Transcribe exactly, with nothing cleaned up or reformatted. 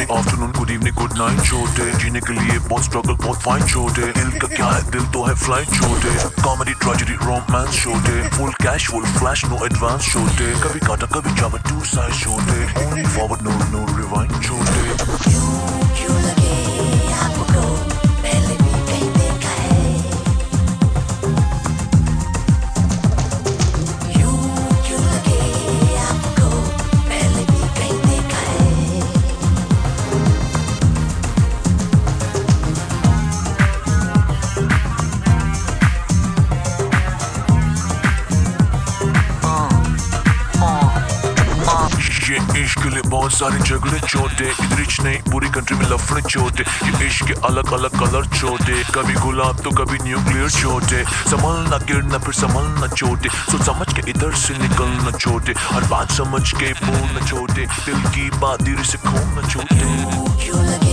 Morning afternoon good evening good night छोटे, जीने के लिए बहुत स्ट्रगल बहुत फाइन छोटे, दिल का क्या है दिल तो है फ्लाइट छोटे, कॉमेडी ट्रेजेडी रोमांस छोटे, full cash full flash no advance छोटे, कभी काटा कभी जावा टू साइड छोटे, only forward no no rewind छोटे। ये इश्क के लिए बहुत सारे झगड़े छोटे, इधर इच नहीं पूरी कंट्री में लफड़े छोटे, ये इश्क के अलग अलग कलर छोटे, कभी गुलाब तो कभी न्यूक्लियर छोटे, संभलना गिरना फिर संभलना छोटे, सोच समझ के इधर से निकलना छोटे, हर बात समझ के बोलना छोटे, दिल की बात धीरे से खोलना छोटे।